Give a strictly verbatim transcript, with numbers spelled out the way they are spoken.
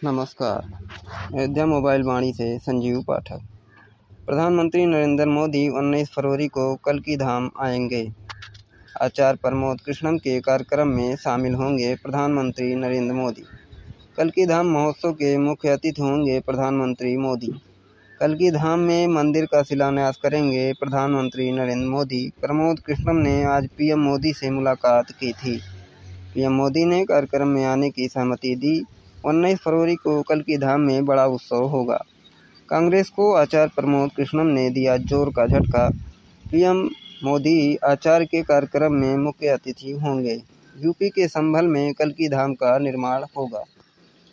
नमस्कार। अयोध्या मोबाइल वाणी से संजीव पाठक। प्रधानमंत्री नरेंद्र मोदी उन्नीस फरवरी को कल्की धाम आएंगे। आचार्य प्रमोद कृष्णम के कार्यक्रम में शामिल होंगे प्रधानमंत्री नरेंद्र मोदी। कल्की धाम महोत्सव के मुख्य अतिथि होंगे प्रधानमंत्री मोदी। कल्की धाम में मंदिर का शिलान्यास करेंगे प्रधानमंत्री नरेंद्र मोदी। प्रमोद कृष्णम ने आज पीएम मोदी से मुलाकात की थी। पीएम मोदी ने कार्यक्रम में आने की सहमति दी। उन्नीस फरवरी को कल्की धाम में बड़ा उत्सव होगा। कांग्रेस को आचार्य प्रमोद कृष्णम ने दिया जोर का झटका। पीएम मोदी आचार्य के कार्यक्रम में मुख्य अतिथि होंगे। यूपी के संभल में कल्की धाम का निर्माण होगा।